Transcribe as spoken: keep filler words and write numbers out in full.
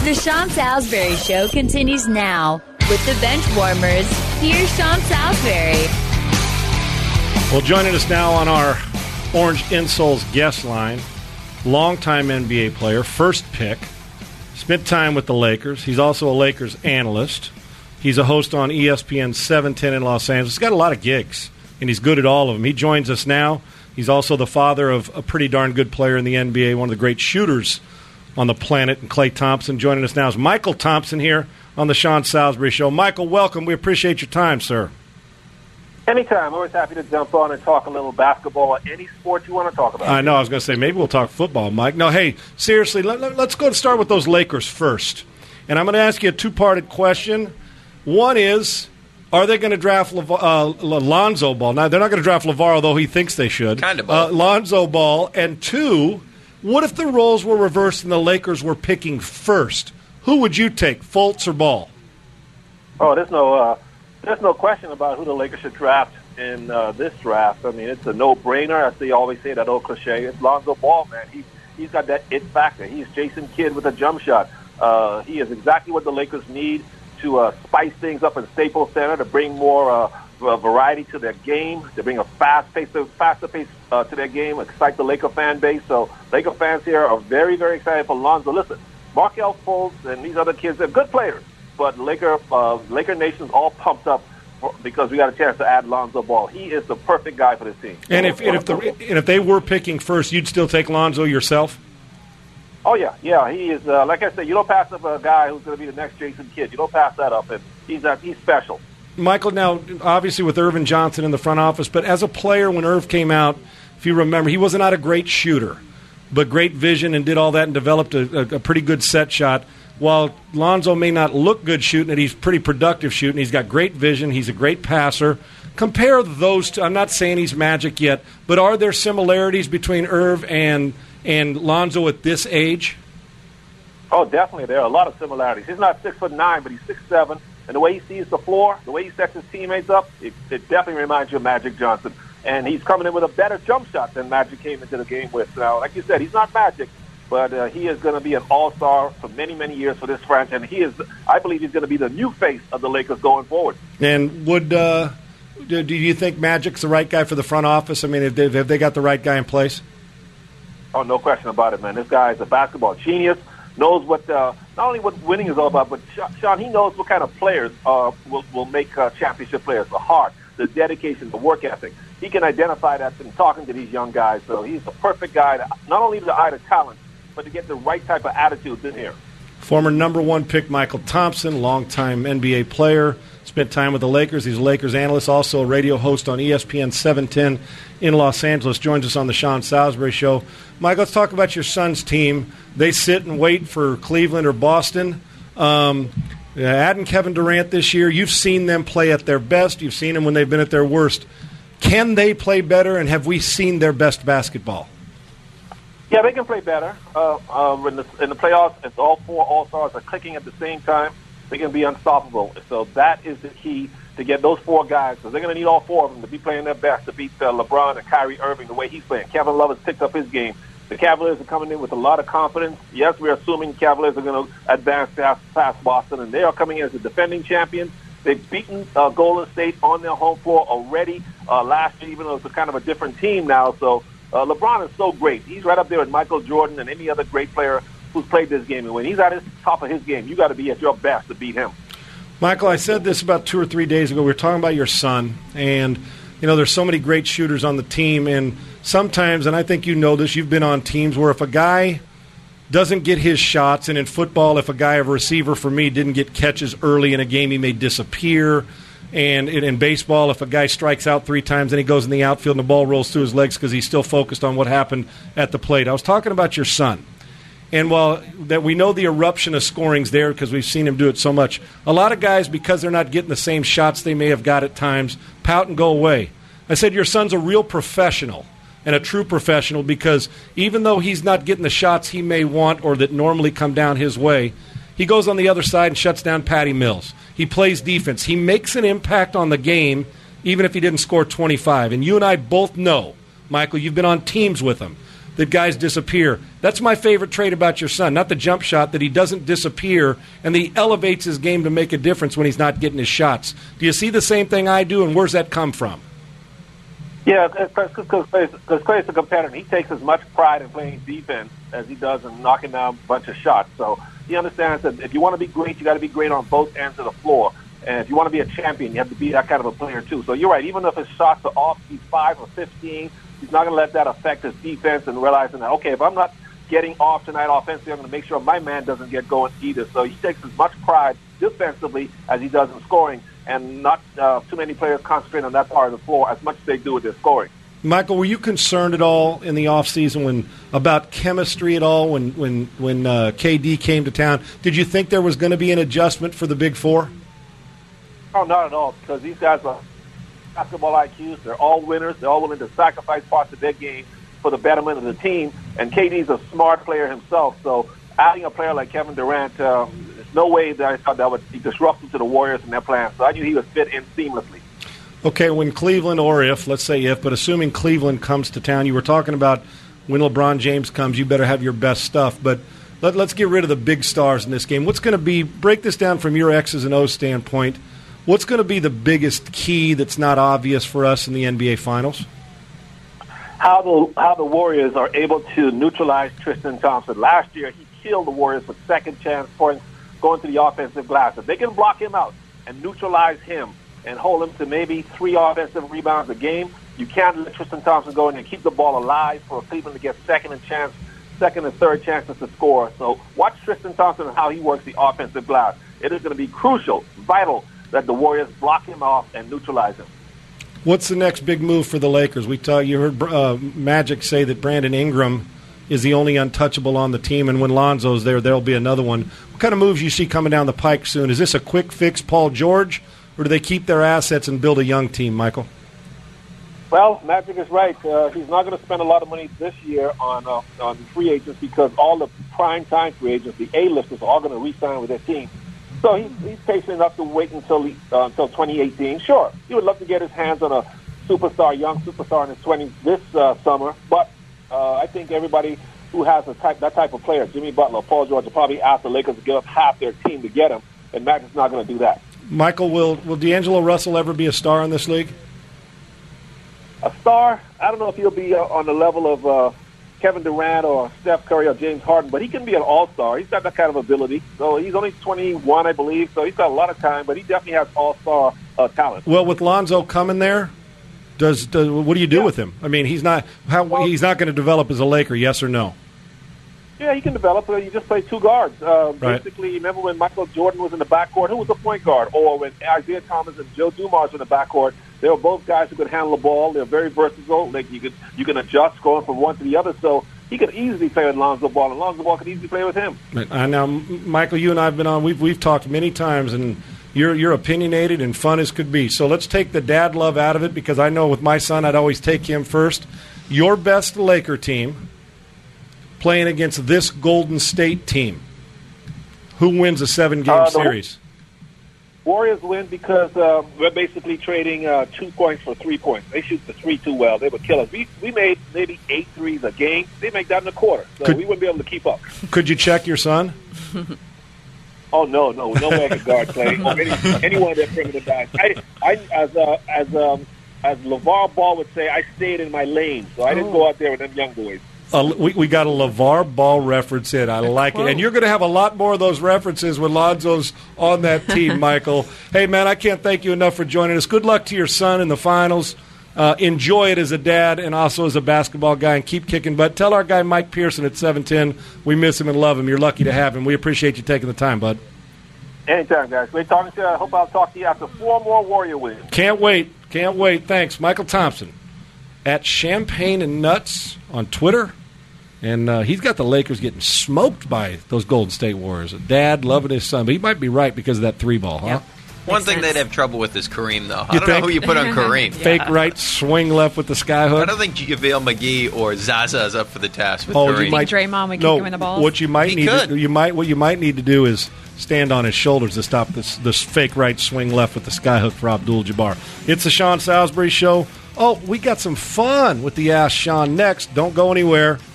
The Sean Salisbury Show continues now with the bench warmers. Here's Sean Salisbury. Well, joining us now on our Orange Insoles guest line, longtime N B A player, first pick, spent time with the Lakers. He's also a Lakers analyst. He's a host on E S P N seven ten in Los Angeles. He's got a lot of gigs, and he's good at all of them. He joins us now. He's also the father of a pretty darn good player in the N B A, one of the great shooters on the planet, and Klay Thompson. Joining us now is Michael Thompson here on the Sean Salisbury Show. Michael, welcome. We appreciate your time, sir. Anytime. Always happy to jump on and talk a little basketball or any sport you want to talk about. I know. I was going to say, maybe we'll talk football, Mike. No, hey, seriously, let, let, let's go and start with those Lakers first. And I'm going to ask you a two-parted question. One is, are they going to draft Le- uh, Lonzo Ball? Now, they're not going to draft LeVar, although he thinks they should. Kind of. Uh, Lonzo Ball. And two, what if the roles were reversed and the Lakers were picking first? Who would you take, Fultz or Ball? Oh, there's no uh, there's no question about who the Lakers should draft in uh, this draft. I mean, it's a no-brainer. As they always say, that old cliche. It's Lonzo Ball, man. He, he's got that it factor. He's Jason Kidd with a jump shot. Uh, he is exactly what the Lakers need to uh, spice things up in Staples Center, to bring more uh, variety to their game, to bring a fast pace, faster pace uh, to their game, excite the Laker fan base. So Laker fans here are very, very excited for Lonzo. Listen, Markelle Fultz and these other kids, they're good players, but Laker uh, Laker Nation's all pumped up for, because we got a chance to add Lonzo Ball. He is the perfect guy for this team. And if and if, the, and if they were picking first, you'd still take Lonzo yourself? Oh, yeah, yeah. He is, uh, like I said, you don't pass up a guy who's going to be the next Jason Kidd. You don't pass that up, and he's uh, he's special. Michael, now, obviously with Irvin Johnson in the front office, but as a player, when Irv came out, if you remember, he was not a great shooter, but great vision and did all that and developed a, a, a pretty good set shot. While Lonzo may not look good shooting it, he's pretty productive shooting. He's got great vision. He's a great passer. Compare those two. I'm not saying he's Magic yet, but are there similarities between Irv and and Lonzo at this age? Oh, definitely. There are a lot of similarities. He's not six foot nine, but he's six seven. And the way he sees the floor, the way he sets his teammates up, it, it definitely reminds you of Magic Johnson. And he's coming in with a better jump shot than Magic came into the game with. Now, like you said, he's not Magic, but uh, he is going to be an all-star for many, many years for this franchise. And he is, I believe he's going to be the new face of the Lakers going forward. And would uh, do, do you think Magic's the right guy for the front office? I mean, have they, have they got the right guy in place? Oh, no question about it, man. This guy is a basketball genius, knows what uh, not only what winning is all about, but, Sean, he knows what kind of players uh, will, will make uh, championship players, the heart, the dedication, the work ethic. He can identify that from talking to these young guys. So he's the perfect guy to not only to eye the talent, but to get the right type of attitudes in here. Former number one pick Michael Thompson, longtime N B A player, spent time with the Lakers. He's a Lakers analyst, also a radio host on E S P N seven ten in Los Angeles. Joins us on the Sean Salisbury Show. Mike, let's talk about your son's team. They sit and wait for Cleveland or Boston. Um, adding Kevin Durant this year, you've seen them play at their best. You've seen them when they've been at their worst. Can they play better, and have we seen their best basketball? Yeah, they can play better. Uh, uh, in, the, in the playoffs, if all four All-Stars are clicking at the same time, they can be unstoppable. So that is the key to get those four guys, because they're going to need all four of them to be playing their best to beat uh, LeBron and Kyrie Irving the way he's playing. Kevin Love has picked up his game. The Cavaliers are coming in with a lot of confidence. Yes, we're assuming the Cavaliers are going to advance past, past Boston, and they are coming in as the defending champions. They've beaten uh, Golden State on their home floor already uh, last year, even though it's a kind of a different team now. So uh, LeBron is so great. He's right up there with Michael Jordan and any other great player who's played this game. And when he's at his top of his game, you got to be at your best to beat him. Michael, I said this about two or three days ago. We were talking about your son, and you know there's so many great shooters on the team, and sometimes, and I think you know this, you've been on teams where if a guy doesn't get his shots, and in football, if a guy, a receiver for me, didn't get catches early in a game, he may disappear. And in baseball, if a guy strikes out three times and he goes in the outfield and the ball rolls through his legs because he's still focused on what happened at the plate. I was talking about your son. And while that we know the eruption of scoring's there because we've seen him do it so much, a lot of guys, because they're not getting the same shots they may have got at times, pout and go away. I said your son's a real professional and a true professional because even though he's not getting the shots he may want or that normally come down his way, he goes on the other side and shuts down Patty Mills. He plays defense. He makes an impact on the game even if he didn't score twenty-five. And you and I both know, Michael, you've been on teams with him. that guys disappear. That's my favorite trait about your son, not the jump shot, that he doesn't disappear and that he elevates his game to make a difference when he's not getting his shots. Do you see the same thing I do, and where's that come from? Yeah, because Clay's a competitor. He takes as much pride in playing defense as he does in knocking down a bunch of shots. So he understands that if you want to be great, you got to be great on both ends of the floor. And if you want to be a champion, you have to be that kind of a player, too. So you're right. Even if his shots are off, he's five or fifteen, he's not going to let that affect his defense and realizing that, okay, if I'm not getting off tonight offensively, I'm going to make sure my man doesn't get going either. So he takes as much pride defensively as he does in scoring, and not uh, too many players concentrate on that part of the floor as much as they do with their scoring. Michael, were you concerned at all in the offseason when about chemistry at all when, when, when uh, K D came to town? Did you think there was going to be an adjustment for the Big Four? Oh, not at all, because these guys are basketball I Qs. They're all winners. They're all willing to sacrifice parts of their game for the betterment of the team. And K D's a smart player himself, so adding a player like Kevin Durant, um, there's no way that I thought that would be disruptive to the Warriors and their plans. So I knew he would fit in seamlessly. Okay, when Cleveland, or if, let's say if, but assuming Cleveland comes to town, you were talking about when LeBron James comes, you better have your best stuff. But let, let's get rid of the big stars in this game. What's going to be, break this down from your X's and O's standpoint, what's going to be the biggest key that's not obvious for us in the N B A Finals? How the how the Warriors are able to neutralize Tristan Thompson. Last year, he killed the Warriors with second chance points going to the offensive glass. If they can block him out and neutralize him and hold him to maybe three offensive rebounds a game, you can't let Tristan Thompson go in and keep the ball alive for Cleveland to get second and chance, second and third chances to score. So watch Tristan Thompson and how he works the offensive glass. It is going to be crucial, vital, that the Warriors block him off and neutralize him. What's the next big move for the Lakers? We talk, you heard uh, Magic say that Brandon Ingram is the only untouchable on the team, and when Lonzo's there, there'll be another one. What kind of moves you see coming down the pike soon? Is this a quick fix, Paul George, or do they keep their assets and build a young team, Michael? Well, Magic is right. Uh, he's not going to spend a lot of money this year on uh, on free agents because all the prime-time free agents, the A-listers, are all going to re-sign with their team. So he's, he's patient enough to wait until he, uh, until twenty eighteen. Sure, he would love to get his hands on a superstar, young superstar in his twenties this uh, summer. But uh, I think everybody who has a type, that type of player, Jimmy Butler, Paul George, will probably ask the Lakers to give up half their team to get him, and Magic's not going to do that. Michael, will will D'Angelo Russell ever be a star in this league? A star? I don't know if he'll be uh, on the level of uh, Kevin Durant or Steph Curry or James Harden, but he can be an all-star. He's got that kind of ability. So he's only twenty-one, I believe, so he's got a lot of time, but he definitely has all-star uh, talent. Well, with Lonzo coming there, does, does what do you do yeah. with him? I mean, he's not how well, he's not going to develop as a Laker, yes or no? Yeah, he can develop. You just play two guards. Uh, right. Basically, remember when Michael Jordan was in the backcourt? Who was the point guard? Or when Isaiah Thomas and Joe Dumars were in the backcourt? They were both guys who could handle the ball. They're very versatile. Like you could you can adjust going from one to the other. So he could easily play with Lonzo Ball, and Lonzo Ball could easily play with him. I know, Michael, you and I have been on. We've we've talked many times, and you're you're opinionated and fun as could be. So let's take the dad love out of it, because I know with my son, I'd always take him first. Your best Laker team playing against this Golden State team, who wins a seven-game uh, series? Warriors win because uh, we're basically trading uh, two points for three points. They shoot the three too well. They would kill us. We we made maybe eight threes a game. They make that in a quarter, so could, we wouldn't be able to keep up. Could you check your son? Oh no, no, no way I could guard play. Or any, any one of their primitive guys. I, I as uh, as um, as LeVar Ball would say, I stayed in my lane, so I didn't oh. go out there with them young boys. Uh, we, we got a LeVar Ball reference in. I like it. And you're going to have a lot more of those references when Lonzo's on that team, Michael. Hey, man, I can't thank you enough for joining us. Good luck to your son in the finals. Uh, enjoy it as a dad and also as a basketball guy, and keep kicking butt. Tell our guy Mike Pearson at seven ten we miss him and love him. You're lucky to have him. We appreciate you taking the time, bud. Anytime, guys. Great talking to you. I hope I'll talk to you after four more Warrior wins. Can't wait. Can't wait. Thanks. Michael Thompson at Champagne and Nuts on Twitter. And uh, he's got the Lakers getting smoked by those Golden State Warriors. Dad loving his son. But he might be right because of that three ball, huh? Yep. One thing sense. They'd have trouble with is Kareem, though. You I don't think? know who you put on Kareem. yeah. Fake right, swing left with the sky hook. I don't think JaVale McGee or Zaza is up for the task with oh, Kareem. You might, Draymond would no, kick him in the balls? What you might he need could. to, you might what you might need to do is stand on his shoulders to stop this this fake right, swing left with the sky hook for Abdul-Jabbar. It's the Sean Salisbury Show. Oh, we got some fun with the Ask Sean next. Don't go anywhere.